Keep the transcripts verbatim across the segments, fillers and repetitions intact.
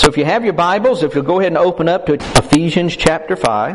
So if you have your Bibles, if you'll go ahead and open up to Ephesians chapter five.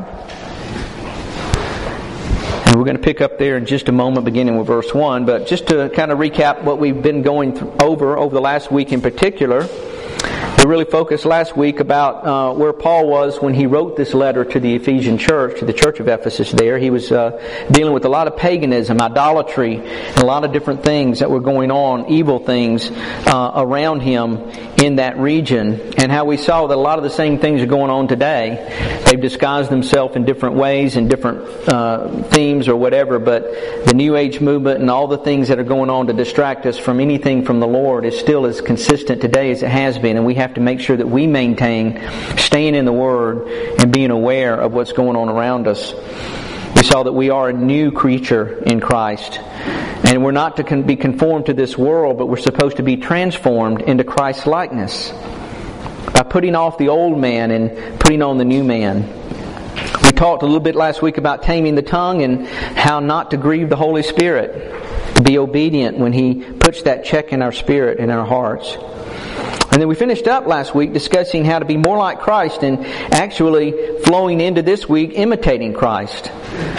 And we're going to pick up there in just a moment, beginning with verse one. But just to kind of recap what we've been going th- over, over the last week in particular, we really focused last week about uh, where Paul was when he wrote this letter to the Ephesian church, to the church of Ephesus there. He was uh, dealing with a lot of paganism, idolatry, and a lot of different things that were going on, evil things uh, around him in that region. And how we saw that a lot of the same things are going on today. They've disguised themselves in different ways, in different uh, themes or whatever, but the New Age movement and all the things that are going on to distract us from anything from the Lord is still as consistent today as it has been. And we have to make sure that we maintain staying in the Word and being aware of what's going on around us. We saw that we are a new creature in Christ. And we're not to con- be conformed to this world, but we're supposed to be transformed into Christ's likeness by putting off the old man and putting on the new man. We talked a little bit last week about taming the tongue and how not to grieve the Holy Spirit, to be obedient when He puts that check in our spirit and our hearts. And then we finished up last week discussing how to be more like Christ and actually flowing into this week imitating Christ.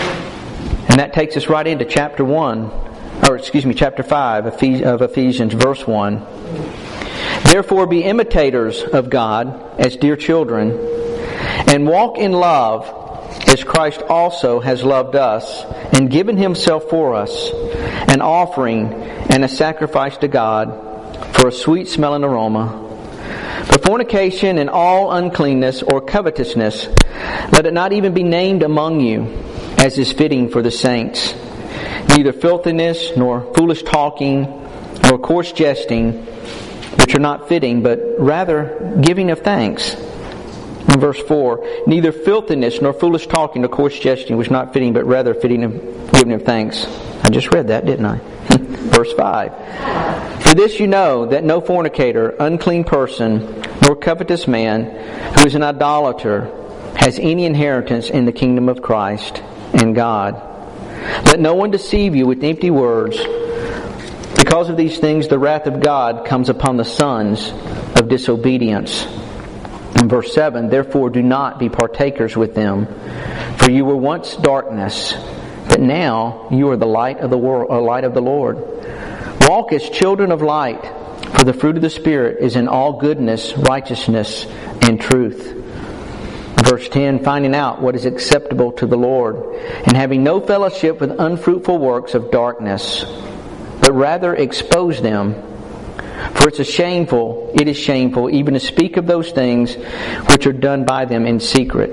And that takes us right into chapter one, or excuse me, chapter five of Ephesians, verse one. Therefore be imitators of God as dear children, and walk in love as Christ also has loved us and given Himself for us, an offering and a sacrifice to God for a sweet-smelling aroma. But fornication and all uncleanness or covetousness, let it not even be named among you, as is fitting for the saints. Neither filthiness, nor foolish talking, nor coarse jesting, which are not fitting, but rather giving of thanks. In verse four, neither filthiness, nor foolish talking, nor coarse jesting, which are not fitting, but rather fitting of giving of thanks. I just read that, didn't I? Verse five. For this you know, that no fornicator, unclean person, nor covetous man, who is an idolater, has any inheritance in the kingdom of Christ and God. Let no one deceive you with empty words. Because of these things the wrath of God comes upon the sons of disobedience. In verse seven, therefore do not be partakers with them, for you were once darkness, but now you are the light of the world, uh, light of the Lord. Walk as children of light, for the fruit of the Spirit is in all goodness, righteousness, and truth. Verse ten, finding out what is acceptable to the Lord, and having no fellowship with unfruitful works of darkness, but rather expose them. For it's a shameful, it is shameful even to speak of those things which are done by them in secret.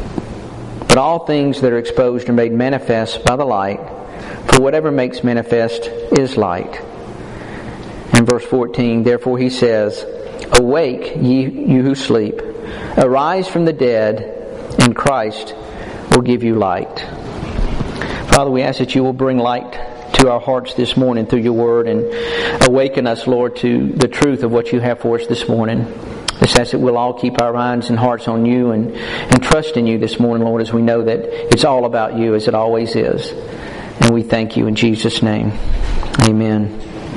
But all things that are exposed are made manifest by the light, for whatever makes manifest is light. In verse fourteen, therefore He says, awake, ye you who sleep, arise from the dead, and Christ will give you light. Father, we ask that You will bring light to our hearts this morning through Your Word, and awaken us, Lord, to the truth of what You have for us this morning. Just ask that we'll all keep our minds and hearts on You and, and trust in You this morning, Lord, as we know that it's all about You, as it always is. And we thank You in Jesus' name. Amen.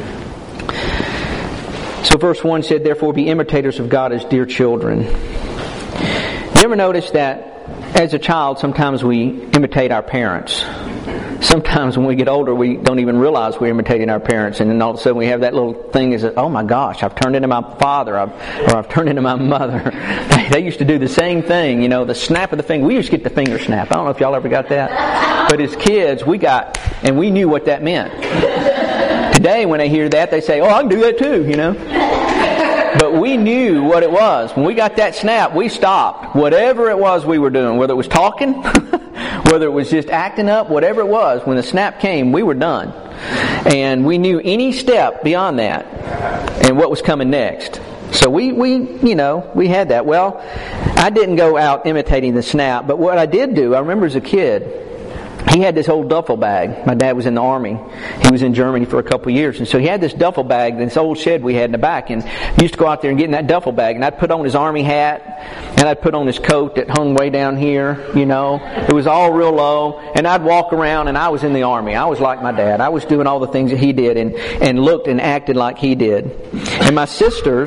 So verse one said, therefore be imitators of God as dear children. You ever notice that as a child sometimes we imitate our parents? Sometimes when we get older we don't even realize we're imitating our parents, and then all of a sudden we have that little thing is that, oh my gosh, I've turned into my father, I've, or I've turned into my mother. They, they used to do the same thing, you know, the snap of the finger. We used to get the finger snap. I don't know if y'all ever got that. But as kids we got, and we knew what that meant. Today when they hear that they say, oh, I can do that too, you know. But we knew what it was. When we got that snap, we stopped. Whatever it was we were doing, whether it was talking, whether it was just acting up, whatever it was, when the snap came, we were done. And we knew any step beyond that and what was coming next. So we, we, you know, we had that. Well, I didn't go out imitating the snap, but what I did do, I remember as a kid, he had this old duffel bag. My dad was in the Army. He was in Germany for a couple of years. And so he had this duffel bag, this old shed we had in the back. And he used to go out there and get in that duffel bag. And I'd put on his Army hat. And I'd put on his coat that hung way down here, you know. It was all real low. And I'd walk around and I was in the Army. I was like my dad. I was doing all the things that he did and, and looked and acted like he did. And my sisters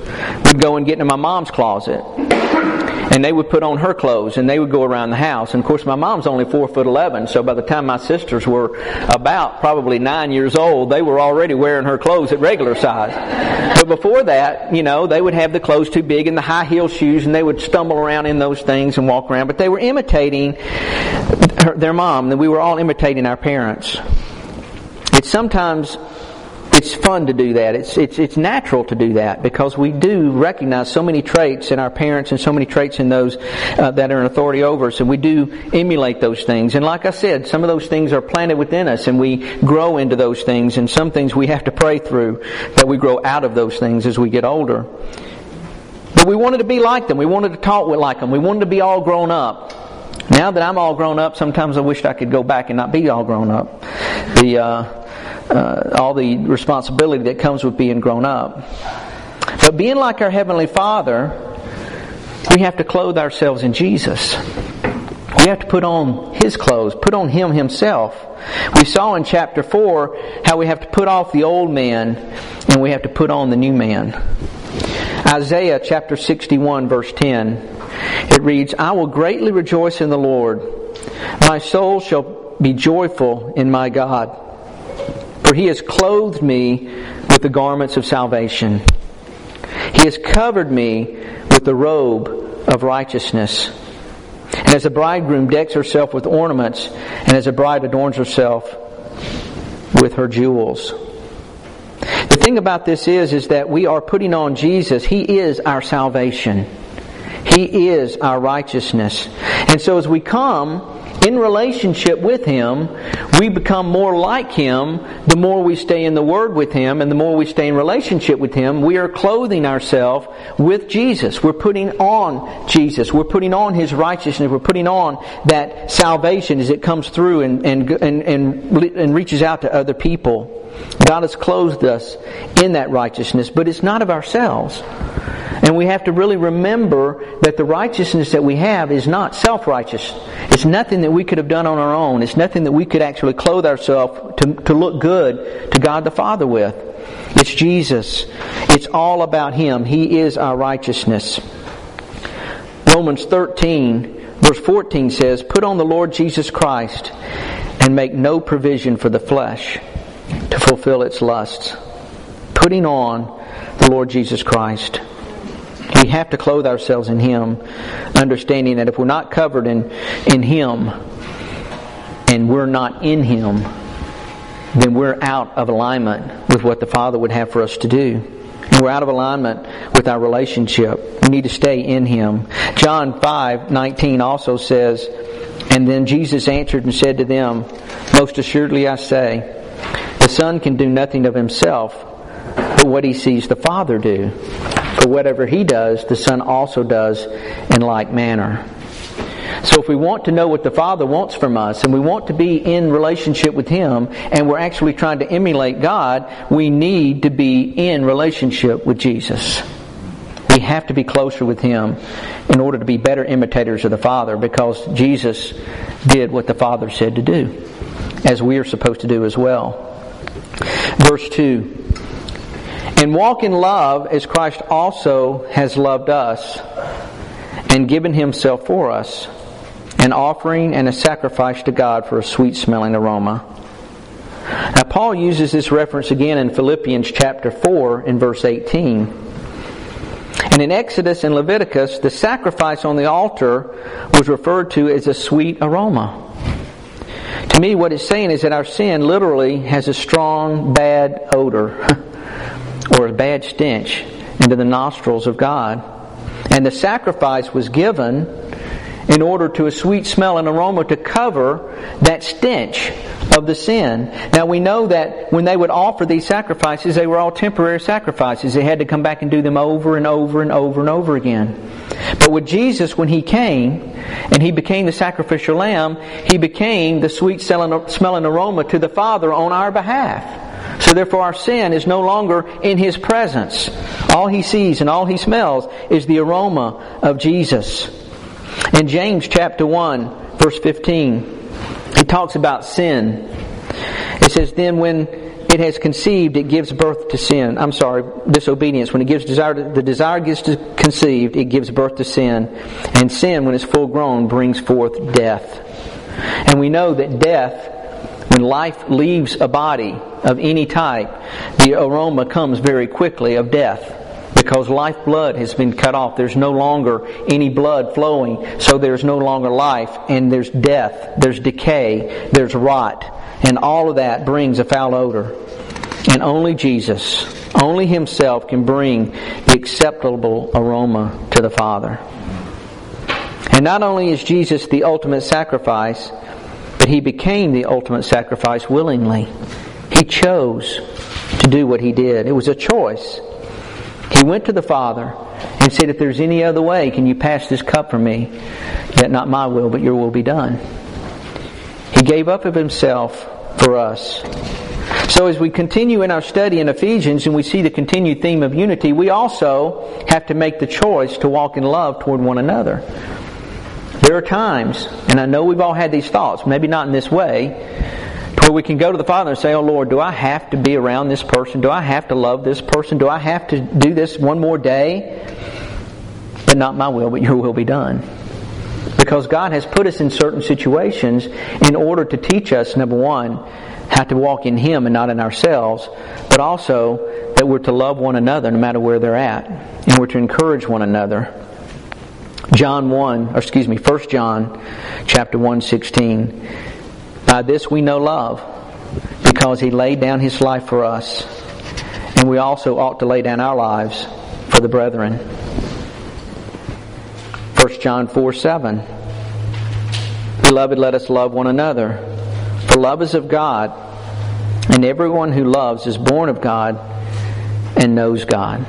would go and get into my mom's closet. And they would put on her clothes, and they would go around the house. And of course, my mom's only four foot eleven, so by the time my sisters were about probably nine years old, they were already wearing her clothes at regular size. But before that, you know, they would have the clothes too big and the high heel shoes, and they would stumble around in those things and walk around. But they were imitating her, their mom, and we were all imitating our parents. It's sometimes It's fun to do that. It's it's it's natural to do that because we do recognize so many traits in our parents and so many traits in those uh, that are in authority over us, and we do emulate those things. And like I said, some of those things are planted within us, and we grow into those things. And some things we have to pray through that we grow out of those things as we get older. But we wanted to be like them. We wanted to talk like them. We wanted to be all grown up. Now that I'm all grown up, sometimes I wished I could go back and not be all grown up. The uh, Uh, all the responsibility that comes with being grown up. But being like our Heavenly Father, we have to clothe ourselves in Jesus. We have to put on His clothes, put on Him Himself. We saw in chapter four how we have to put off the old man and we have to put on the new man. Isaiah chapter sixty-one verse ten, it reads, "I will greatly rejoice in the Lord. My soul shall be joyful in my God. For He has clothed me with the garments of salvation. He has covered me with the robe of righteousness. And as a bridegroom decks herself with ornaments, and as a bride adorns herself with her jewels." The thing about this is, is that we are putting on Jesus. He is our salvation. He is our righteousness. And so as we come in relationship with Him, we become more like Him the more we stay in the Word with Him, and the more we stay in relationship with Him. We are clothing ourselves with Jesus. We're putting on Jesus. We're putting on His righteousness. We're putting on that salvation as it comes through and, and, and, and, and reaches out to other people. God has clothed us in that righteousness, but it's not of ourselves. And we have to really remember that the righteousness that we have is not self-righteous. It's nothing that we could have done on our own. It's nothing that we could actually clothe ourselves to, to look good to God the Father with. It's Jesus. It's all about Him. He is our righteousness. Romans thirteen verse fourteen says, "Put on the Lord Jesus Christ and make no provision for the flesh to fulfill its lusts." Putting on the Lord Jesus Christ. We have to clothe ourselves in Him, understanding that if we're not covered in, in Him and we're not in Him, then we're out of alignment with what the Father would have for us to do. And we're out of alignment with our relationship. We need to stay in Him. John five nineteen also says, "And then Jesus answered and said to them, Most assuredly I say, the Son can do nothing of Himself, but what He sees the Father do. For whatever He does, the Son also does in like manner." So if we want to know what the Father wants from us, and we want to be in relationship with Him, and we're actually trying to emulate God, we need to be in relationship with Jesus. We have to be closer with Him in order to be better imitators of the Father, because Jesus did what the Father said to do, as we are supposed to do as well. Verse two. "And walk in love as Christ also has loved us and given Himself for us, an offering and a sacrifice to God for a sweet-smelling aroma." Now Paul uses this reference again in Philippians chapter four in verse eighteen. And in Exodus and Leviticus, the sacrifice on the altar was referred to as a sweet aroma. To me, what it's saying is that our sin literally has a strong, bad odor, or a bad stench, into the nostrils of God. And the sacrifice was given in order to a sweet smell and aroma to cover that stench of the sin. Now we know that when they would offer these sacrifices, they were all temporary sacrifices. They had to come back and do them over and over and over and over again. But with Jesus, when He came and He became the sacrificial lamb, He became the sweet smelling aroma to the Father on our behalf. So therefore our sin is no longer in His presence. All He sees and all He smells is the aroma of Jesus. In James chapter one, verse fifteen, he talks about sin. It says, "Then when it has conceived, it gives birth to sin. I'm sorry, disobedience. When it gives desire, to, the desire gets to conceived, it gives birth to sin. And sin, when it's full grown, brings forth death. And we know that death, when life leaves a body of any type, the aroma comes very quickly of death. Because lifeblood has been cut off. There's no longer any blood flowing, so there's no longer life, and there's death, there's decay, there's rot, and all of that brings a foul odor. And only Jesus, only Himself can bring the acceptable aroma to the Father. And not only is Jesus the ultimate sacrifice, but He became the ultimate sacrifice willingly. He chose to do what He did. It was a choice. He went to the Father and said, if there's any other way, can you pass this cup from me? Yet not my will, but your will be done. He gave up of Himself for us. So as we continue in our study in Ephesians and we see the continued theme of unity, we also have to make the choice to walk in love toward one another. There are times, and I know we've all had these thoughts, maybe not in this way, where we can go to the Father and say, oh Lord, do I have to be around this person? Do I have to love this person? Do I have to do this one more day? But not my will, but your will be done. Because God has put us in certain situations in order to teach us, number one, how to walk in Him and not in ourselves, but also that we're to love one another no matter where they're at. And we're to encourage one another. John one, or excuse me, First John chapter one, sixteen. By this we know love, because He laid down His life for us, and we also ought to lay down our lives for the brethren. First John four, seven. Beloved, let us love one another, for love is of God, and everyone who loves is born of God and knows God.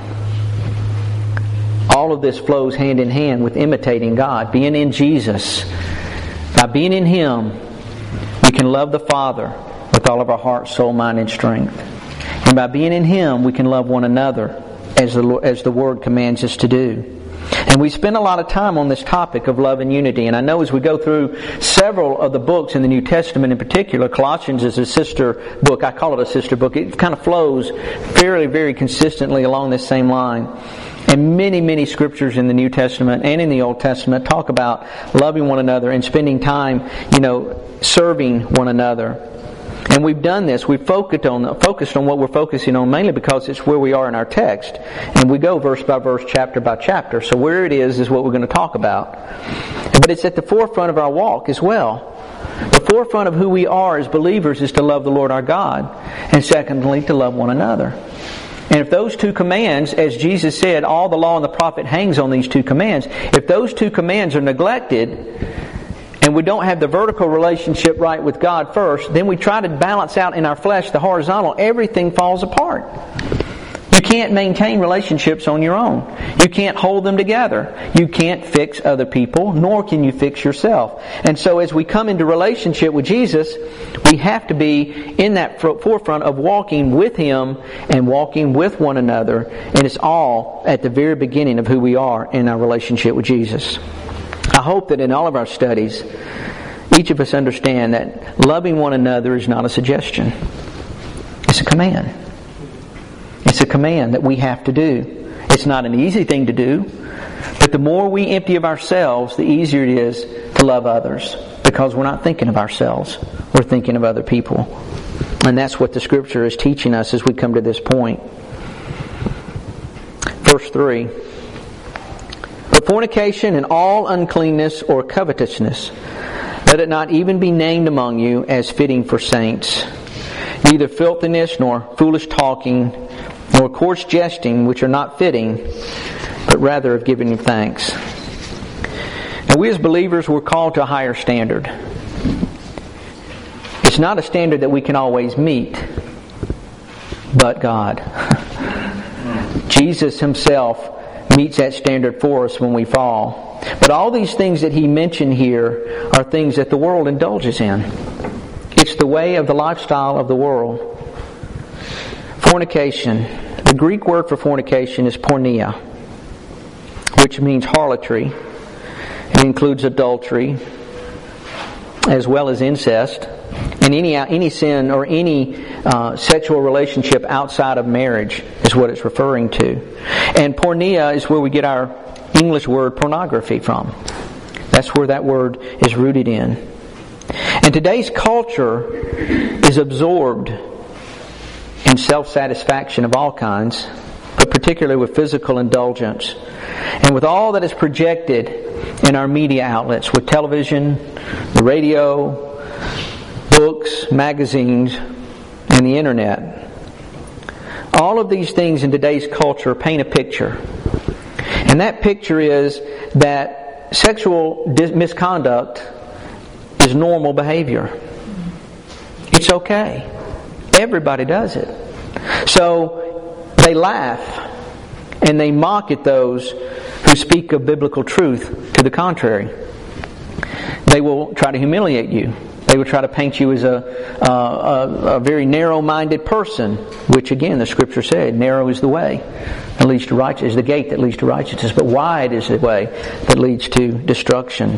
All of this flows hand in hand with imitating God, being in Jesus. By being in Him, we can love the Father with all of our heart, soul, mind, and strength. And by being in Him, we can love one another as the, as the Word commands us to do. And we spend a lot of time on this topic of love and unity. And I know as we go through several of the books in the New Testament in particular, Colossians is a sister book. I call it a sister book. It kind of flows fairly, very consistently along this same line. And many, many scriptures in the New Testament and in the Old Testament talk about loving one another and spending time, you know, serving one another. And we've done this. We've focused on focused on what we're focusing on mainly because it's where we are in our text. And we go verse by verse, chapter by chapter. So where it is is what we're going to talk about. But it's at the forefront of our walk as well. The forefront of who we are as believers is to love the Lord our God. And secondly, to love one another. And if those two commands, as Jesus said, all the law and the prophet hangs on these two commands. If those two commands are neglected, and we don't have the vertical relationship right with God first, then we try to balance out in our flesh the horizontal, everything falls apart. You can't maintain relationships on your own. You can't hold them together. You can't fix other people, nor can you fix yourself. And so as we come into relationship with Jesus, we have to be in that forefront of walking with Him and walking with one another. And it's all at the very beginning of who we are in our relationship with Jesus. I hope that in all of our studies, each of us understand that loving one another is not a suggestion. It's a command. It's a command that we have to do. It's not an easy thing to do, but the more we empty of ourselves, the easier it is to love others, because we're not thinking of ourselves. We're thinking of other people. And that's what the Scripture is teaching us as we come to this point. Verse three. But fornication and all uncleanness or covetousness, let it not even be named among you as fitting for saints. Neither filthiness, nor foolish talking, nor coarse jesting, which are not fitting, but rather of giving thanks. Now we as believers, we're called to a higher standard. It's not a standard that we can always meet, but God. Jesus Himself meets that standard for us when we fall. But all these things that He mentioned here are things that the world indulges in. It's the way of the lifestyle of the world. Fornication. The Greek word for fornication is porneia, which means harlotry. It includes adultery, as well as incest, And any any sin or any uh, sexual relationship outside of marriage is what it's referring to. And porneia is where we get our English word pornography from. That's where that word is rooted in. And today's culture is absorbed in self-satisfaction of all kinds, but particularly with physical indulgence. And with all that is projected in our media outlets, with television, the radio, books, magazines, and the internet. All of these things in today's culture paint a picture. And that picture is that sexual dis- misconduct is normal behavior. It's okay. Everybody does it. So they laugh and they mock at those who speak of biblical truth to the contrary. They will try to humiliate you. They will try to paint you as a, uh, a, a very narrow-minded person, which again the Scripture said, narrow is the way that leads to righteousness, is the gate that leads to righteousness, but wide is the way that leads to destruction.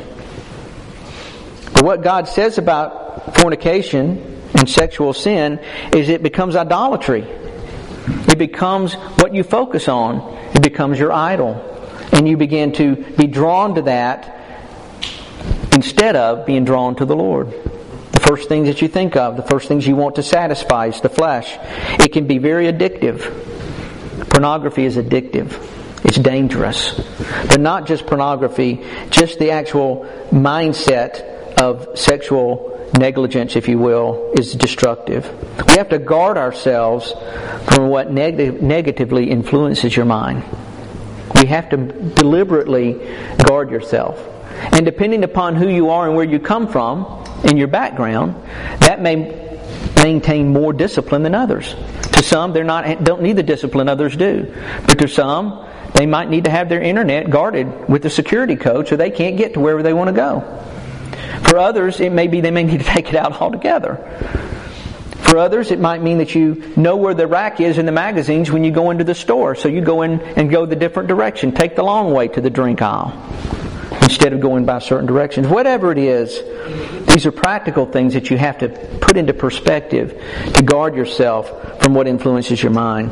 But what God says about fornication and sexual sin is it becomes idolatry. It becomes what you focus on. It becomes your idol. And you begin to be drawn to that instead of being drawn to the Lord. The first things that you think of, the first things you want to satisfy is the flesh. It can be very addictive. Pornography is addictive. It's dangerous. But not just pornography, just the actual mindset of sexual negligence, if you will, is destructive. We have to guard ourselves from what neg- negatively influences your mind. We have to deliberately guard yourself. And depending upon who you are and where you come from, in your background, that may maintain more discipline than others. To some, they're not don't need the discipline others do. But to some, they might need to have their internet guarded with a security code so they can't get to wherever they want to go. For others, it may be they may need to take it out altogether. For others, it might mean that you know where the rack is in the magazines when you go into the store. So you go in and go the different direction. Take the long way to the drink aisle instead of going by certain directions. Whatever it is, these are practical things that you have to put into perspective to guard yourself from what influences your mind.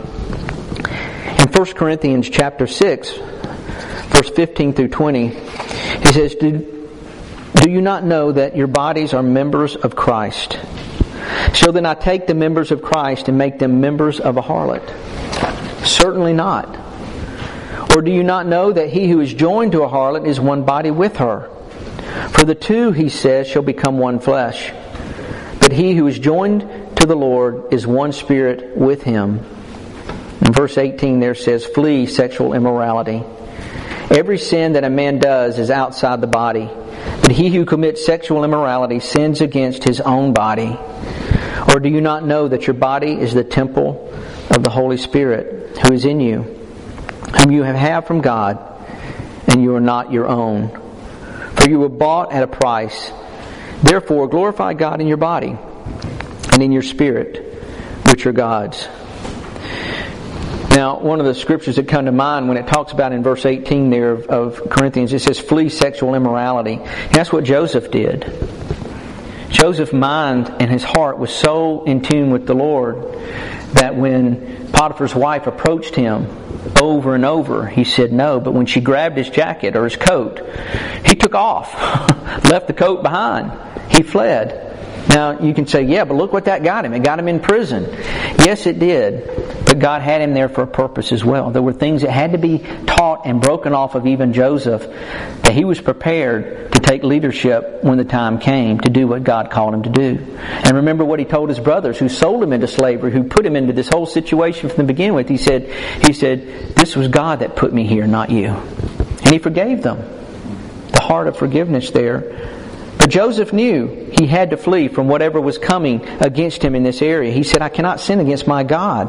In First Corinthians chapter six, verse fifteen through twenty, he says, Do, do you not know that your bodies are members of Christ? Shall then I take the members of Christ and make them members of a harlot? Certainly not. Or do you not know that he who is joined to a harlot is one body with her? For the two, he says, shall become one flesh. But he who is joined to the Lord is one spirit with him. In verse eighteen there says, Flee sexual immorality. Every sin that a man does is outside the body. But he who commits sexual immorality sins against his own body. Or do you not know that your body is the temple of the Holy Spirit who is in you, whom you have had from God, and you are not your own? For you were bought at a price. Therefore glorify God in your body and in your spirit, which are God's. Now, one of the scriptures that come to mind when it talks about in verse eighteen there of, of Corinthians, it says, flee sexual immorality. And that's what Joseph did. Joseph's mind and his heart was so in tune with the Lord that when Potiphar's wife approached him over and over, he said no. But when she grabbed his jacket or his coat, he took off, left the coat behind. He fled. Now, you can say, yeah, but look what that got him. It got him in prison. Yes, it did. But God had him there for a purpose as well. There were things that had to be taught and broken off of even Joseph, that he was prepared to take leadership when the time came to do what God called him to do. And remember what he told his brothers who sold him into slavery, who put him into this whole situation from the beginning with. He said, he said, this was God that put me here, not you. And he forgave them. The heart of forgiveness there. But Joseph knew he had to flee from whatever was coming against him in this area. He said, I cannot sin against my God.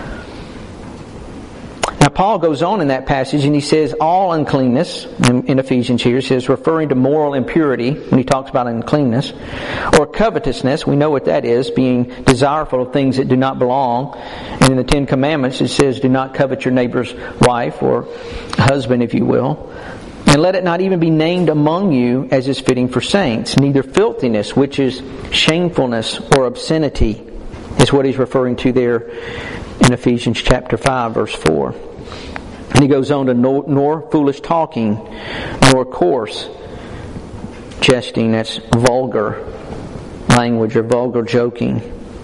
Now Paul goes on in that passage and he says all uncleanness, in, in Ephesians here, says referring to moral impurity when he talks about uncleanness, or covetousness, we know what that is, being desireful of things that do not belong. And in the Ten Commandments it says do not covet your neighbor's wife or husband, if you will. And let it not even be named among you as is fitting for saints. Neither filthiness, which is shamefulness or obscenity, is what he's referring to there in Ephesians chapter five, verse four. And he goes on to, nor, nor foolish talking, nor coarse jesting, that's vulgar language or vulgar joking.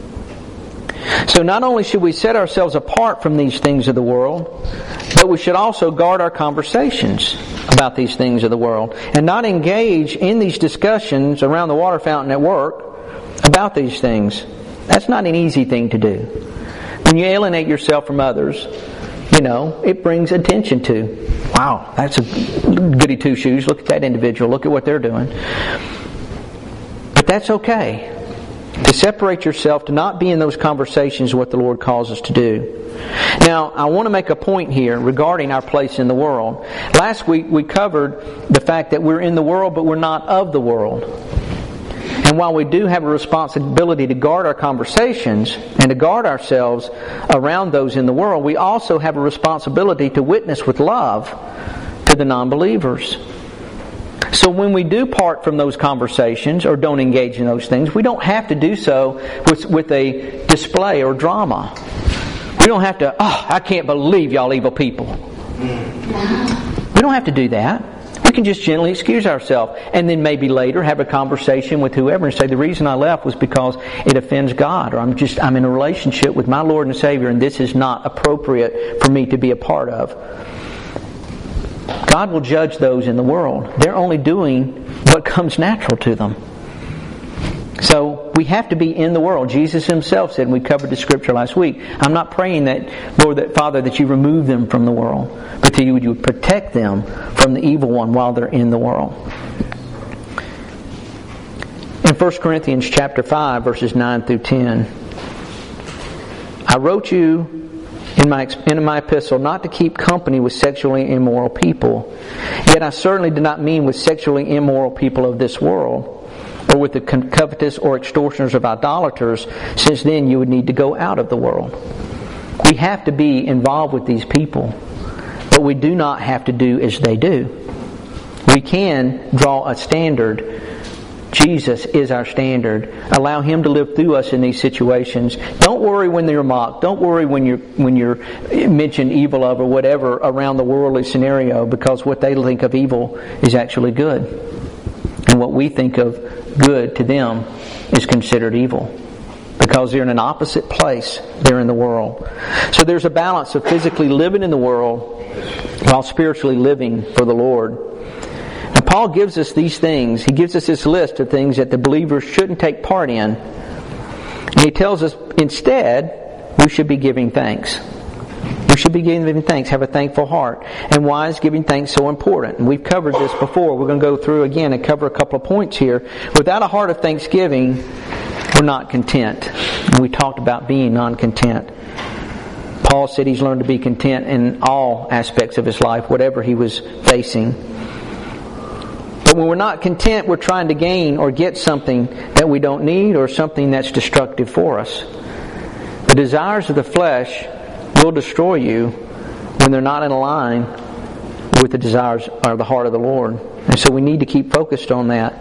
So not only should we set ourselves apart from these things of the world, but we should also guard our conversations about these things of the world and not engage in these discussions around the water fountain at work about these things. That's not an easy thing to do. When you alienate yourself from others, you know, it brings attention to, wow, that's a goody two-shoes. Look at that individual. Look at what they're doing. But that's okay. To separate yourself, to not be in those conversations is what the Lord calls us to do. Now, I want to make a point here regarding our place in the world. Last week we covered the fact that we're in the world, but we're not of the world. And while we do have a responsibility to guard our conversations and to guard ourselves around those in the world, we also have a responsibility to witness with love to the non-believers. So when we do part from those conversations or don't engage in those things, we don't have to do so with, with a display or drama. We don't have to, oh, I can't believe y'all evil people. We don't have to do that. We can just gently excuse ourselves and then maybe later have a conversation with whoever and say, the reason I left was because it offends God, or I'm just I'm in a relationship with my Lord and Savior and this is not appropriate for me to be a part of. God will judge those in the world. They're only doing what comes natural to them. So we have to be in the world. Jesus Himself said, and we covered the scripture last week, I'm not praying that, Lord, that Father, that you remove them from the world, but that you would protect them from the evil one while they're in the world. In First Corinthians chapter five, verses nine through ten, I wrote you in my, in my epistle not to keep company with sexually immoral people. Yet I certainly did not mean with sexually immoral people of this world, or with the covetous or extortioners of idolaters, since then you would need to go out of the world. We have to be involved with these people, but we do not have to do as they do. We can draw a standard. Jesus is our standard. Allow Him to live through us in these situations. Don't worry when you're mocked. Don't worry when you're when you're mentioned evil of or whatever around the worldly scenario, because what they think of evil is actually good. And what we think of good to them is considered evil. Because they're in an opposite place. They're in the world. So there's a balance of physically living in the world while spiritually living for the Lord. And Paul gives us these things. He gives us this list of things that the believers shouldn't take part in. And he tells us instead we should be giving thanks. We should be giving thanks, have a thankful heart. And why is giving thanks so important? And we've covered this before. We're going to go through again and cover a couple of points here. Without a heart of thanksgiving, we're not content. And we talked about being non-content. Paul said he's learned to be content in all aspects of his life, whatever he was facing. But when we're not content, we're trying to gain or get something that we don't need or something that's destructive for us. The desires of the flesh will destroy you when they're not in line with the desires of the heart of the Lord. And so we need to keep focused on that.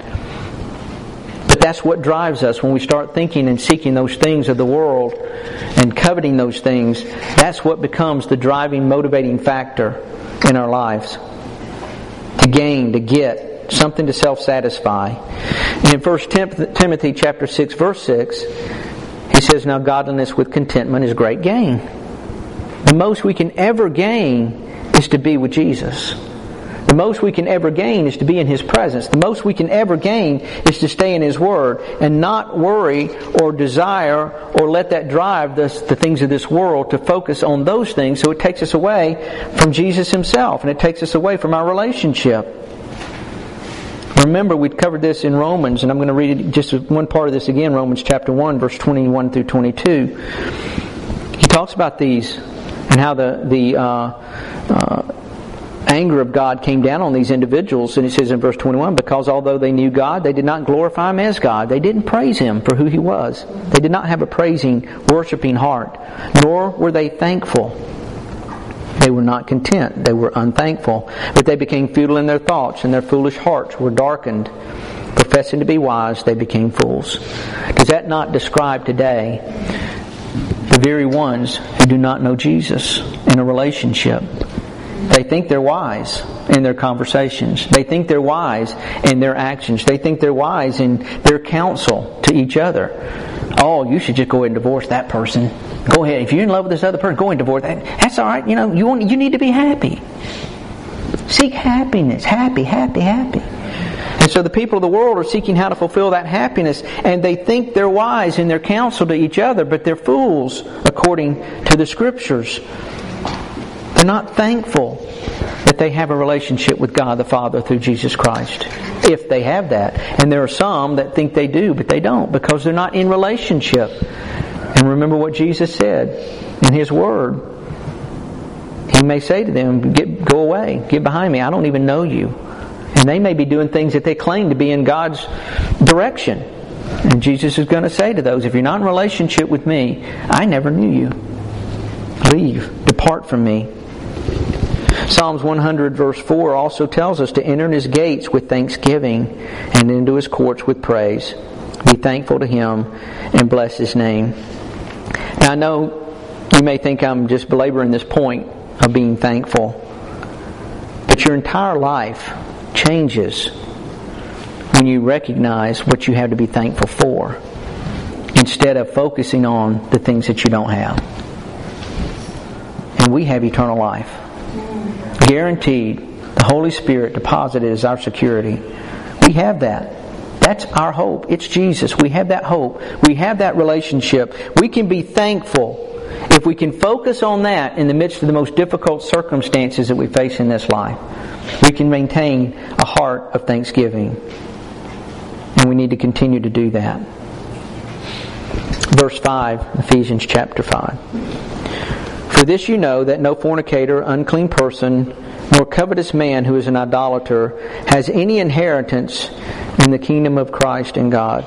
But that's what drives us when we start thinking and seeking those things of the world and coveting those things. That's what becomes the driving, motivating factor in our lives. To gain, to get something to self-satisfy. And in First Timothy chapter six, verse six, he says, now godliness with contentment is great gain. The most we can ever gain is to be with Jesus. The most we can ever gain is to be in His presence. The most we can ever gain is to stay in His Word and not worry or desire or let that drive the, the things of this world to focus on those things, so it takes us away from Jesus Himself and it takes us away from our relationship. Remember, we covered this in Romans, and I'm going to read just one part of this again, Romans chapter one, verse twenty-one through twenty-two. He talks about these and how the, the uh, uh, anger of God came down on these individuals. And he says in verse twenty-one, because although they knew God, they did not glorify Him as God. They didn't praise Him for who He was. They did not have a praising, worshiping heart, nor were they thankful. They were not content. They were unthankful. But they became futile in their thoughts, and their foolish hearts were darkened. Professing to be wise, they became fools. Does that not describe today the very ones who do not know Jesus in a relationship? They think they're wise in their conversations. They think they're wise in their actions. They think they're wise in their counsel to each other. Oh, you should just go ahead and divorce that person. Go ahead. If you're in love with this other person, go ahead and divorce that. That's all right. You know, you want, you need to be happy. Seek happiness. Happy, happy, happy. And so the people of the world are seeking how to fulfill that happiness, and they think they're wise in their counsel to each other, but they're fools according to the Scriptures. They're not thankful that they have a relationship with God the Father through Jesus Christ. If they have that. And there are some that think they do, but they don't, because they're not in relationship. And remember what Jesus said in His Word. He may say to them, get, go away, get behind me, I don't even know you. And they may be doing things that they claim to be in God's direction. And Jesus is going to say to those, if you're not in relationship with me, I never knew you. Leave, depart from me. Psalms one hundred verse four also tells us to enter in His gates with thanksgiving and into His courts with praise. Be thankful to Him and bless His name. Now I know you may think I'm just belaboring this point of being thankful, but your entire life changes when you recognize what you have to be thankful for instead of focusing on the things that you don't have. And we have eternal life. Guaranteed. The Holy Spirit deposited as our security. We have that. That's our hope. It's Jesus. We have that hope. We have that relationship. We can be thankful if we can focus on that in the midst of the most difficult circumstances that we face in this life. We can maintain a heart of thanksgiving. And we need to continue to do that. Verse five, Ephesians chapter five. For this you know, that no fornicator, unclean person, nor covetous man who is an idolater has any inheritance in the kingdom of Christ and God.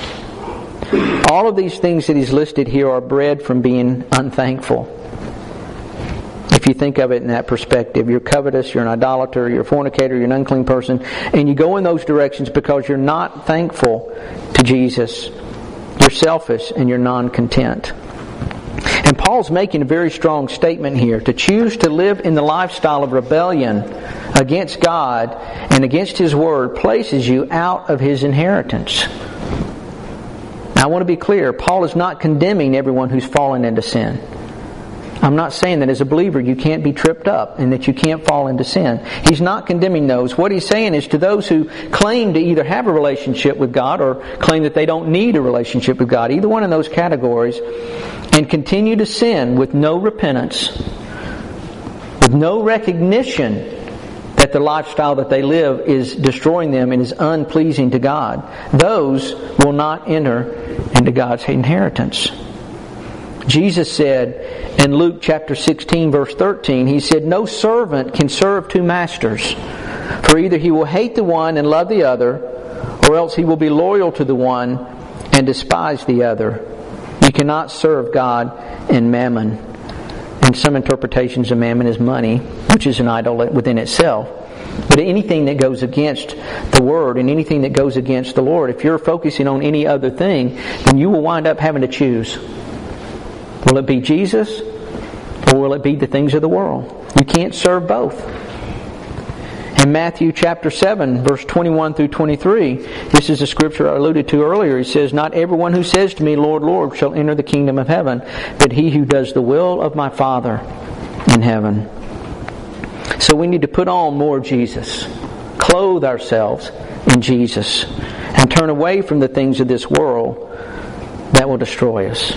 All of these things that he's listed here are bred from being unthankful. If you think of it in that perspective, you're covetous, you're an idolater, you're a fornicator, you're an unclean person, and you go in those directions because you're not thankful to Jesus. You're selfish and you're non-content. And Paul's making a very strong statement here. To choose to live in the lifestyle of rebellion against God and against His Word places you out of His inheritance. Now I want to be clear, Paul is not condemning everyone who's fallen into sin. I'm not saying that as a believer you can't be tripped up and that you can't fall into sin. He's not condemning those. What he's saying is to those who claim to either have a relationship with God or claim that they don't need a relationship with God, either one of those categories, and continue to sin with no repentance, with no recognition that the lifestyle that they live is destroying them and is unpleasing to God, those will not enter into God's inheritance. Jesus said in Luke chapter sixteen verse thirteen, He said, no servant can serve two masters, for either he will hate the one and love the other, or else he will be loyal to the one and despise the other. You cannot serve God and mammon. And some interpretations of mammon is money, which is an idol within itself. But anything that goes against the Word and anything that goes against the Lord, if you're focusing on any other thing, then you will wind up having to choose. Will it be Jesus or will it be the things of the world? You can't serve both. In Matthew chapter seven, verse twenty-one through twenty-three, this is the scripture I alluded to earlier. He says, not everyone who says to me, Lord, Lord, shall enter the kingdom of heaven, but he who does the will of my Father in heaven. So we need to put on more Jesus, clothe ourselves in Jesus, and turn away from the things of this world that will destroy us.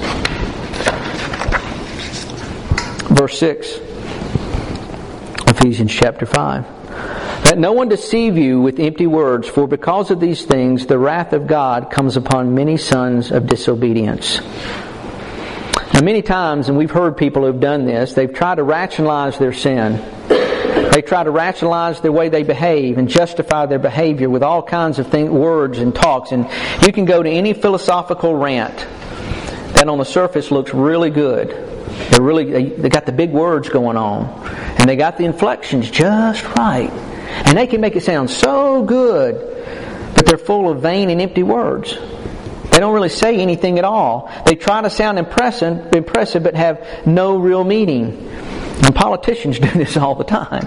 Verse six, Ephesians chapter five. Let no one deceive you with empty words, for because of these things the wrath of God comes upon many sons of disobedience. Now many times, and we've heard people who've done this, they've tried to rationalize their sin. They try to rationalize the way they behave and justify their behavior with all kinds of things, words and talks. And you can go to any philosophical rant that on the surface looks really good. They're really, they, they got the big words going on. And they got the inflections just right. And they can make it sound so good, but they're full of vain and empty words. They don't really say anything at all. They try to sound impressive, impressive but have no real meaning. And politicians do this all the time.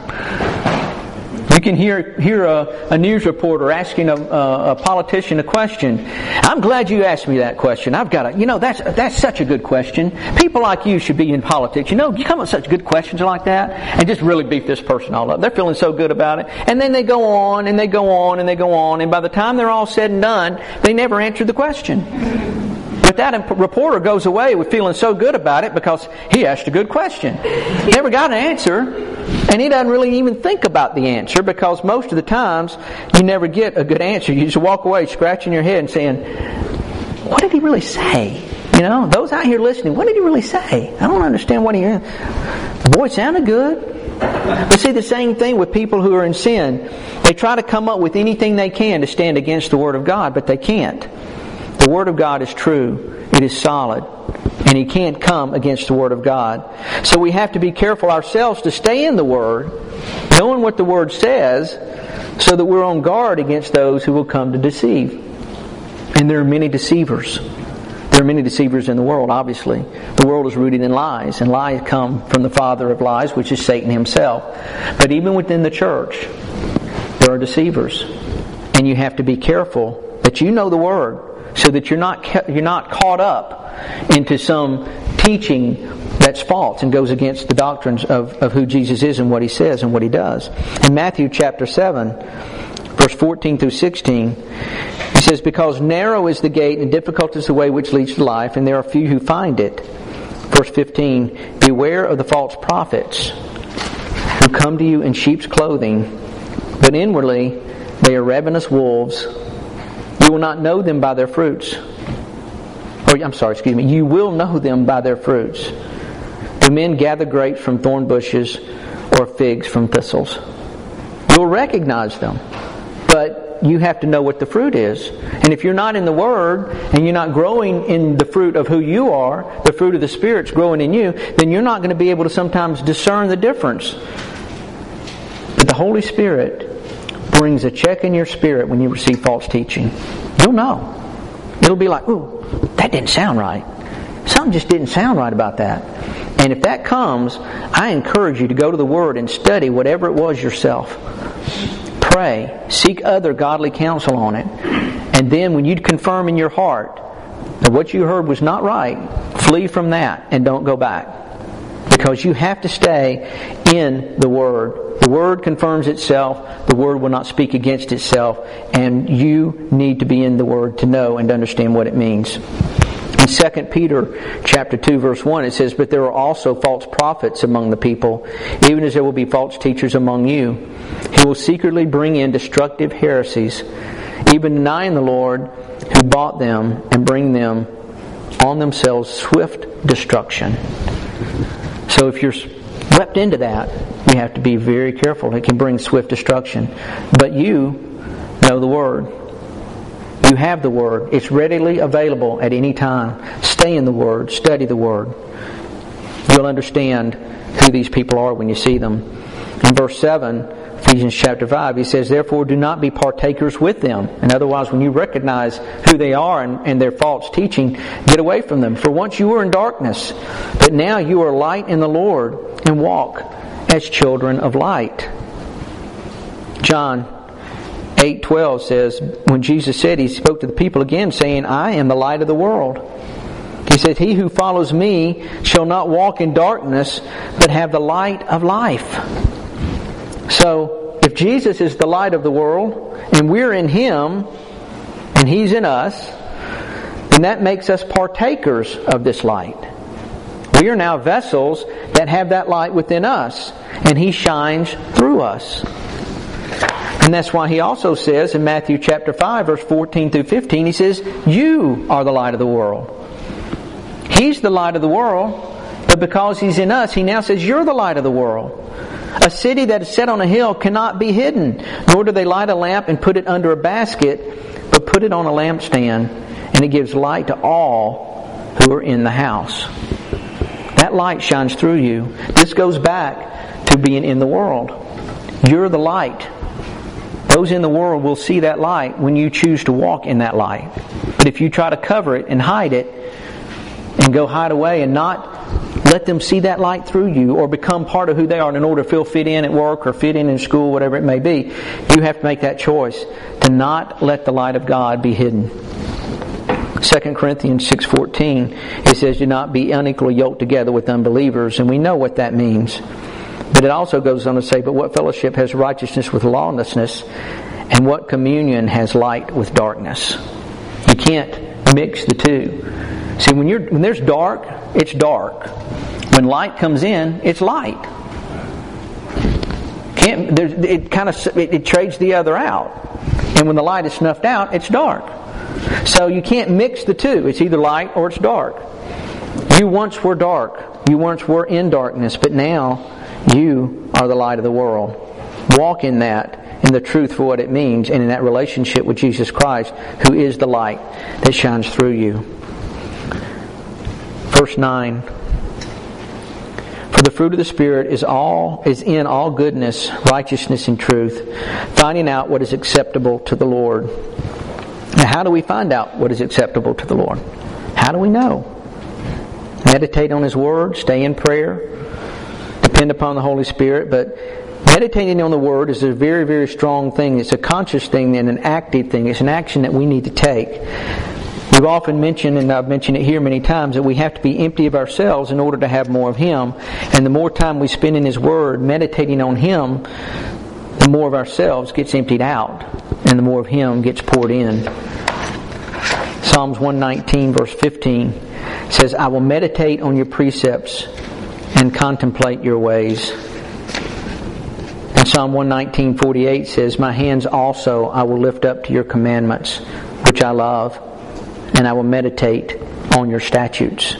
You can hear hear a, a news reporter asking a, a, a politician a question. I'm glad you asked me that question. I've got a, you know, that's that's such a good question. People like you should be in politics. You know, you come up with such good questions like that and just really beat this person all up. They're feeling so good about it. And then they go on and they go on and they go on. And by the time they're all said and done, they never answered the question. But that reporter goes away with feeling so good about it because he asked a good question. Never got an answer, and he doesn't really even think about the answer because most of the times you never get a good answer. You just walk away scratching your head and saying, what did he really say? You know, those out here listening, what did he really say? I don't understand what he... Boy, it sounded good. But see, the same thing with people who are in sin. They try to come up with anything they can to stand against the Word of God, but they can't. The Word of God is true. It is solid. And He can't come against the Word of God. So we have to be careful ourselves to stay in the Word, knowing what the Word says, so that we're on guard against those who will come to deceive. And there are many deceivers. There are many deceivers in the world, obviously. The world is rooted in lies, and lies come from the father of lies, which is Satan himself. But even within the church, there are deceivers. And you have to be careful that you know the Word, so that you're not you're not caught up into some teaching that's false and goes against the doctrines of, of who Jesus is and what He says and what He does. In Matthew chapter seven, verse fourteen through sixteen, He says, because narrow is the gate and difficult is the way which leads to life, and there are few who find it. Verse fifteen, beware of the false prophets who come to you in sheep's clothing, but inwardly they are ravenous wolves. You will not know them by their fruits. Or, I'm sorry, excuse me. You will know them by their fruits. Do men gather grapes from thorn bushes or figs from thistles? You'll recognize them. But you have to know what the fruit is. And if you're not in the Word, and you're not growing in the fruit of who you are, the fruit of the Spirit's growing in you, then you're not going to be able to sometimes discern the difference. But the Holy Spirit brings a check in your spirit when you receive false teaching. You'll know. It'll be like, ooh, that didn't sound right. Something just didn't sound right about that. And if that comes, I encourage you to go to the Word and study whatever it was yourself. Pray. Seek other godly counsel on it. And then when you confirm in your heart that what you heard was not right, flee from that and don't go back. Because you have to stay in the Word. The Word confirms itself. The Word will not speak against itself. And you need to be in the Word to know and understand what it means. In Second Peter chapter two, verse one, it says, but there are also false prophets among the people, even as there will be false teachers among you, who will secretly bring in destructive heresies, even denying the Lord who bought them, and bring them on themselves swift destruction. So if you're swept into that, you have to be very careful. It can bring swift destruction. But you know the Word. You have the Word. It's readily available at any time. Stay in the Word. Study the Word. You'll understand who these people are when you see them. In verse seven, Ephesians chapter five, he says, therefore do not be partakers with them. And otherwise, when you recognize who they are and, and their false teaching, get away from them. For once you were in darkness, but now you are light in the Lord, and walk as children of light. John eight twelve says, when Jesus said, He spoke to the people again, saying, I am the light of the world. He said, he who follows me shall not walk in darkness, but have the light of life. So, if Jesus is the light of the world, and we're in Him, and He's in us, then that makes us partakers of this light. We are now vessels that have that light within us, and He shines through us. And that's why He also says in Matthew chapter five, verse fourteen through fifteen, He says, you are the light of the world. He's the light of the world, but because He's in us, He now says, you're the light of the world. A city that is set on a hill cannot be hidden, nor do they light a lamp and put it under a basket, but put it on a lampstand, and it gives light to all who are in the house. That light shines through you. This goes back to being in the world. You're the light. Those in the world will see that light when you choose to walk in that light. But if you try to cover it and hide it and go hide away and not let them see that light through you or become part of who they are in order to feel fit in at work or fit in in school, whatever it may be, you have to make that choice to not let the light of God be hidden. Second Corinthians six fourteen, it says, do not be unequally yoked together with unbelievers. And we know what that means. But it also goes on to say, but what fellowship has righteousness with lawlessness? And what communion has light with darkness? You can't mix the two. See, when you're when there's dark, it's dark. When light comes in, it's light. Can't it kind of it, it trades the other out. And when the light is snuffed out, it's dark. So you can't mix the two. It's either light or it's dark. You once were dark. You once were in darkness, but now you are the light of the world. Walk in that, in the truth for what it means, and in that relationship with Jesus Christ, who is the light that shines through you. Verse nine. For the fruit of the Spirit is all is in all goodness, righteousness, and truth, finding out what is acceptable to the Lord. Now, how do we find out what is acceptable to the Lord? How do we know? Meditate on His Word, stay in prayer, depend upon the Holy Spirit. But meditating on the Word is a very, very strong thing. It's a conscious thing and an active thing. It's an action that we need to take. We've often mentioned, and I've mentioned it here many times, that we have to be empty of ourselves in order to have more of Him. And the more time we spend in His Word, meditating on Him, the more of ourselves gets emptied out, and the more of Him gets poured in. Psalms one nineteen verse fifteen says, I will meditate on your precepts and contemplate your ways. And Psalm one nineteen forty-eight says, my hands also I will lift up to your commandments, which I love, and I will meditate on your statutes.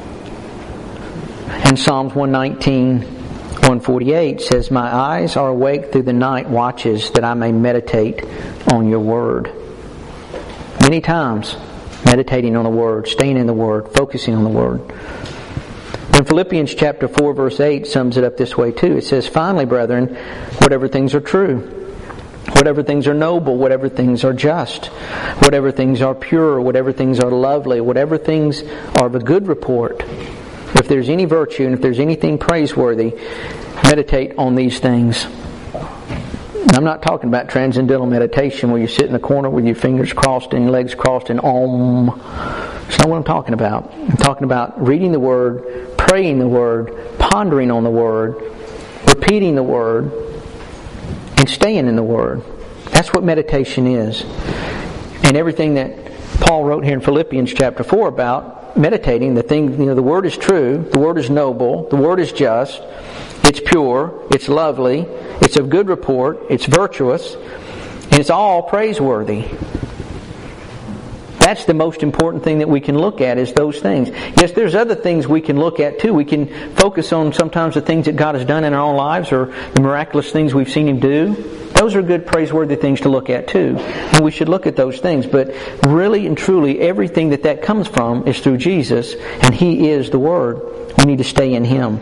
And Psalms one nineteen one forty-eight says, my eyes are awake through the night watches, that I may meditate on your word. Many times, meditating on the Word, staying in the Word, focusing on the Word. And Philippians chapter four verse eight sums it up this way too. It says, finally, brethren, whatever things are true, whatever things are noble, whatever things are just, whatever things are pure, whatever things are lovely, whatever things are of a good report, if there's any virtue and if there's anything praiseworthy, meditate on these things. I'm not talking about transcendental meditation where you sit in the corner with your fingers crossed and your legs crossed and om. That's not what I'm talking about. I'm talking about reading the Word, praying the Word, pondering on the Word, repeating the Word, and staying in the Word. That's what meditation is. And everything that Paul wrote here in Philippians chapter four about meditating, the thing, you know, the Word is true, the Word is noble, the Word is just, it's pure, it's lovely, it's of good report, it's virtuous, and it's all praiseworthy. That's the most important thing that we can look at, is those things. Yes, there's other things we can look at too. We can focus on sometimes the things that God has done in our own lives or the miraculous things we've seen Him do. Those are good, praiseworthy things to look at too. And we should look at those things. But really and truly, everything that that comes from is through Jesus, and He is the Word. We need to stay in Him.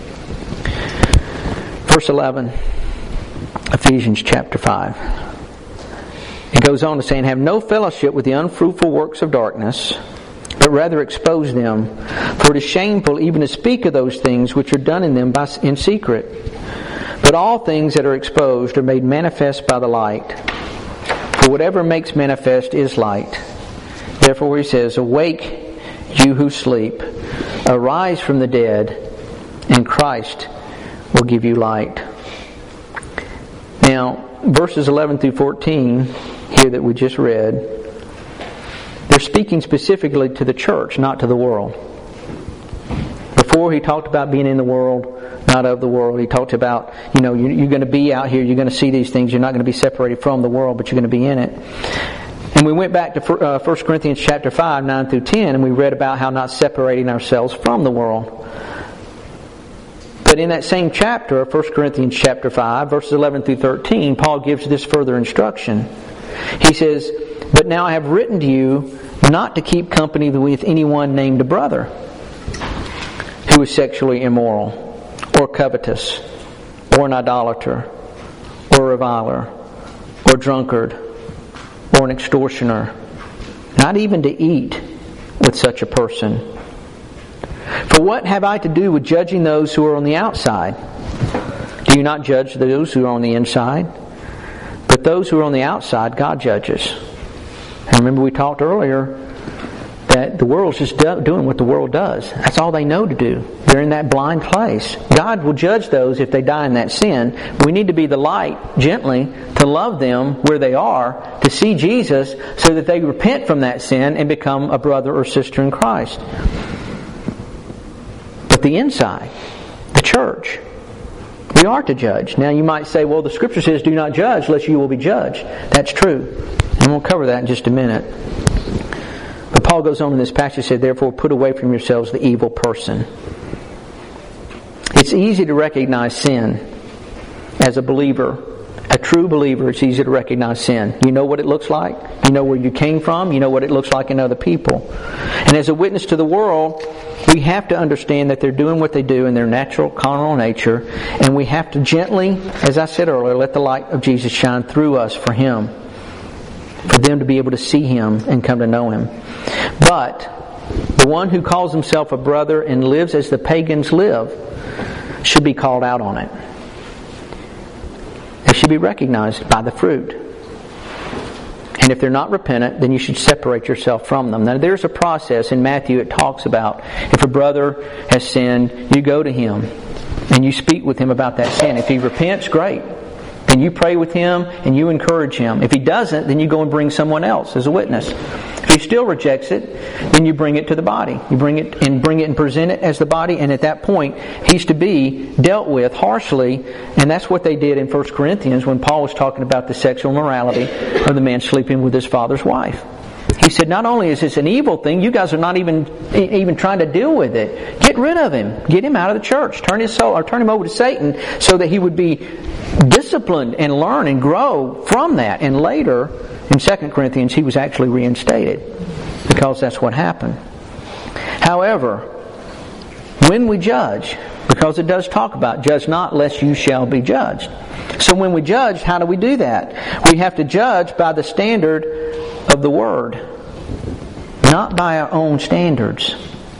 Verse eleven, Ephesians chapter five. It goes on to say, and have no fellowship with the unfruitful works of darkness, but rather expose them. For it is shameful even to speak of those things which are done in them by, in secret. But all things that are exposed are made manifest by the light. For whatever makes manifest is light. Therefore he says, awake, you who sleep, arise from the dead, and Christ will give you light. Now, verses eleven through fourteen here that we just read, they're speaking specifically to the church, not to the world. Before he talked about being in the world, not of the world. He talked about, you know, you're going to be out here, you're going to see these things, you're not going to be separated from the world, but you're going to be in it. And we went back to uh, First Corinthians chapter five, nine through ten, and we read about how not separating ourselves from the world. But in that same chapter, First Corinthians chapter five, verses eleven through thirteen, Paul gives this further instruction. He says, but now I have written to you not to keep company with anyone named a brother, who is sexually immoral, or covetous, or an idolater, or a reviler, or drunkard, or an extortioner, not even to eat with such a person. For what have I to do with judging those who are on the outside? Do you not judge those who are on the inside? But those who are on the outside, God judges. And remember we talked earlier that the world's just do- doing what the world does. That's all they know to do. They're in that blind place. God will judge those if they die in that sin. We need to be the light, gently, to love them where they are, to see Jesus so that they repent from that sin and become a brother or sister in Christ. But the inside, the church, we are to judge. Now you might say, well, the Scripture says, do not judge lest you will be judged. That's true. And we'll cover that in just a minute. But Paul goes on in this passage and said, therefore put away from yourselves the evil person. It's easy to recognize sin as a believer. A true believer, it's easy to recognize sin. You know what it looks like. You know where you came from. You know what it looks like in other people. And as a witness to the world, we have to understand that they're doing what they do in their natural, carnal nature. And we have to gently, as I said earlier, let the light of Jesus shine through us for Him. For them to be able to see Him and come to know Him. But the one who calls himself a brother and lives as the pagans live should be called out on it. They should be recognized by the fruit. And if they're not repentant, then you should separate yourself from them. Now there's a process in Matthew. It talks about if a brother has sinned, you go to him and you speak with him about that sin. If he repents, great. Then you pray with him and you encourage him. If he doesn't, then you go and bring someone else as a witness. If he still rejects it, then you bring it to the body. You bring it and bring it and present it as the body, and at that point, he's to be dealt with harshly, and that's what they did in First Corinthians when Paul was talking about the sexual morality of the man sleeping with his father's wife. He said, not only is this an evil thing, you guys are not even even trying to deal with it. Get rid of him. Get him out of the church. Turn his soul, or turn him over to Satan so that he would be disciplined and learn and grow from that. And later, in Second Corinthians, he was actually reinstated because that's what happened. However, when we judge, because it does talk about judge not lest you shall be judged. So when we judge, how do we do that? We have to judge by the standard of the Word, not by our own standards.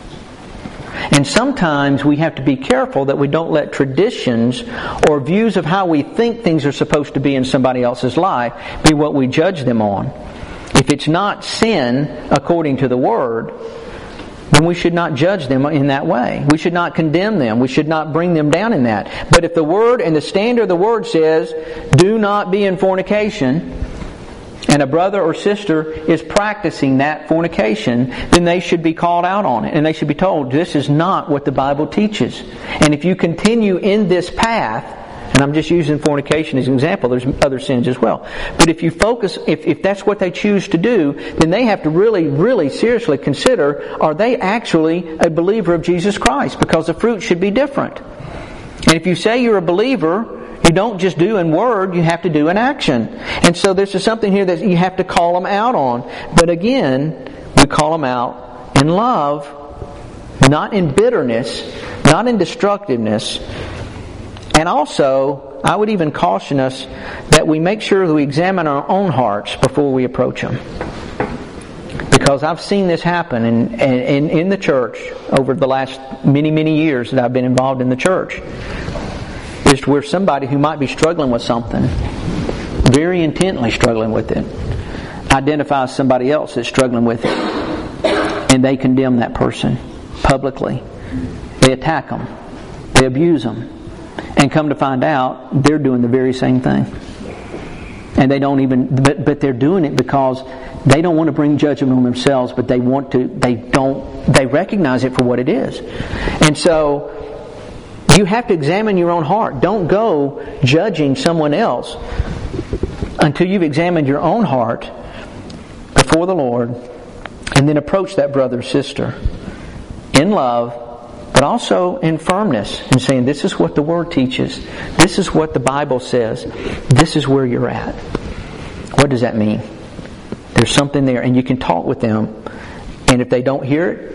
And sometimes we have to be careful that we don't let traditions or views of how we think things are supposed to be in somebody else's life be what we judge them on. If it's not sin according to the Word, then we should not judge them in that way. We should not condemn them. We should not bring them down in that. But if the Word and the standard of the Word says, do not be in fornication, and a brother or sister is practicing that fornication, then they should be called out on it. And they should be told, this is not what the Bible teaches. And if you continue in this path, and I'm just using fornication as an example, there's other sins as well. But if you focus, if, if that's what they choose to do, then they have to really, really seriously consider, are they actually a believer of Jesus Christ? Because the fruit should be different. And if you say you're a believer, you don't just do in word, you have to do in action. And so there's just something here that you have to call them out on. But again, we call them out in love, not in bitterness, not in destructiveness. And also, I would even caution us that we make sure that we examine our own hearts before we approach them. Because I've seen this happen in, in, in the church over the last many, many years that I've been involved in the church. Is where somebody who might be struggling with something, very intently struggling with it, identifies somebody else that's struggling with it, and they condemn that person publicly. They attack them. They abuse them. And come to find out, they're doing the very same thing. And they don't even, but, but they're doing it because they don't want to bring judgment on themselves, but they want to, they don't, they recognize it for what it is. And so, you have to examine your own heart. Don't go judging someone else until you've examined your own heart before the Lord, and then approach that brother or sister in love, but also in firmness, and saying, this is what the Word teaches. This is what the Bible says. This is where you're at. What does that mean? There's something there, and you can talk with them, and if they don't hear it,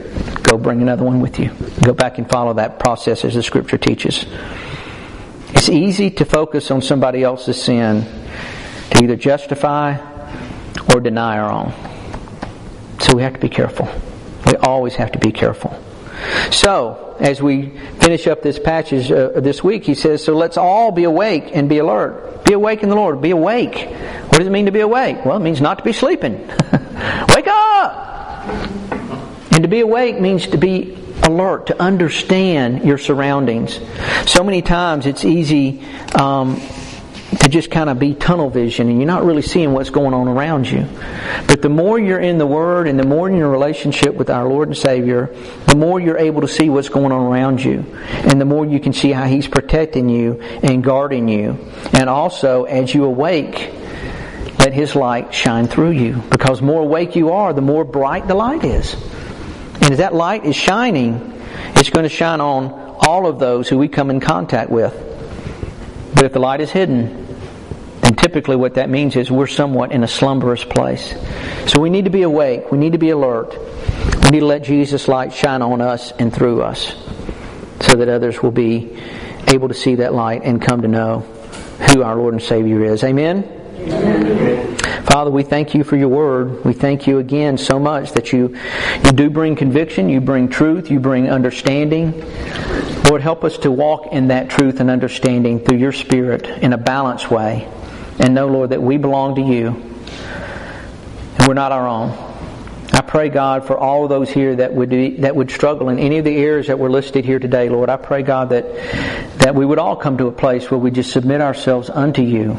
go bring another one with you. Go back and follow that process as the Scripture teaches. It's easy to focus on somebody else's sin to either justify or deny our own. So we have to be careful. We always have to be careful. So, as we finish up this passage uh, this week, he says, so let's all be awake and be alert. Be awake in the Lord. Be awake. What does it mean to be awake? Well, it means not to be sleeping. Wake up! And to be awake means to be alert, to understand your surroundings. So many times it's easy um, to just kind of be tunnel vision and you're not really seeing what's going on around you. But the more you're in the Word and the more in your relationship with our Lord and Savior, the more you're able to see what's going on around you. And the more you can see how He's protecting you and guarding you. And also, as you awake, let His light shine through you. Because the more awake you are, the more bright the light is. And as that light is shining, it's going to shine on all of those who we come in contact with. But if the light is hidden, then typically what that means is we're somewhat in a slumberous place. So we need to be awake. We need to be alert. We need to let Jesus' light shine on us and through us so that others will be able to see that light and come to know who our Lord and Savior is. Amen? Amen. Father, we thank You for Your Word. We thank You again so much that You, you do bring conviction, You bring truth, You bring understanding. Lord, help us to walk in that truth and understanding through Your Spirit in a balanced way. And know, Lord, that we belong to You. And we're not our own. I pray, God, for all of those here that would be, that would struggle in any of the areas that were listed here today, Lord. I pray, God, that, that we would all come to a place where we just submit ourselves unto You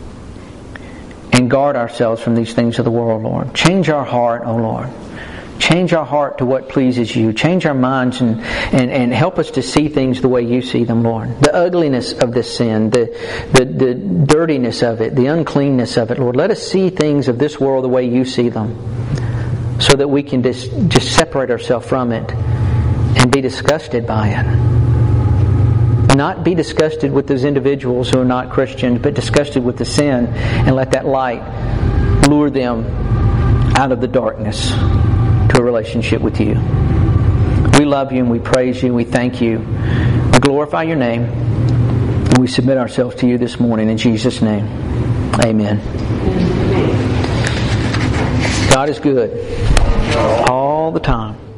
and guard ourselves from these things of the world, Lord. Change our heart, oh Lord. Change our heart to what pleases You. Change our minds and, and, and help us to see things the way You see them, Lord. The ugliness of this sin, the, the, the dirtiness of it, the uncleanness of it, Lord. Let us see things of this world the way You see them so that we can just, just separate ourselves from it and be disgusted by it. Not be disgusted with those individuals who are not Christians, but disgusted with the sin and let that light lure them out of the darkness to a relationship with You. We love You and we praise You and we thank You. We glorify Your name and we submit ourselves to You this morning in Jesus' name. Amen. God is good all the time.